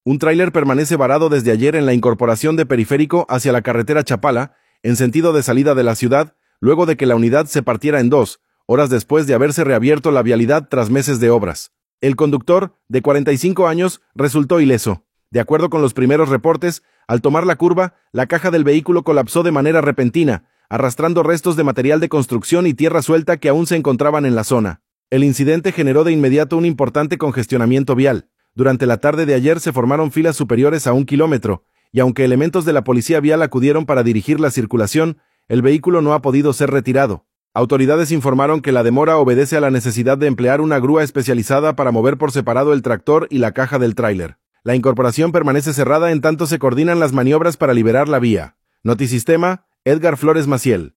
Un tráiler permanece varado desde ayer en la incorporación de Periférico hacia la carretera Chapala, en sentido de salida de la ciudad, luego de que la unidad se partiera en dos, horas después de haberse reabierto la vialidad tras meses de obras. El conductor, de 45 años, resultó ileso. De acuerdo con los primeros reportes, al tomar la curva, la caja del vehículo colapsó de manera repentina, arrastrando restos de material de construcción y tierra suelta que aún se encontraban en la zona. El incidente generó de inmediato un importante congestionamiento vial. Durante la tarde de ayer se formaron filas superiores a 1 kilómetro, y aunque elementos de la policía vial acudieron para dirigir la circulación, el vehículo no ha podido ser retirado. Autoridades informaron que la demora obedece a la necesidad de emplear una grúa especializada para mover por separado el tractor y la caja del tráiler. La incorporación permanece cerrada en tanto se coordinan las maniobras para liberar la vía. Notisistema, Edgar Flores Maciel.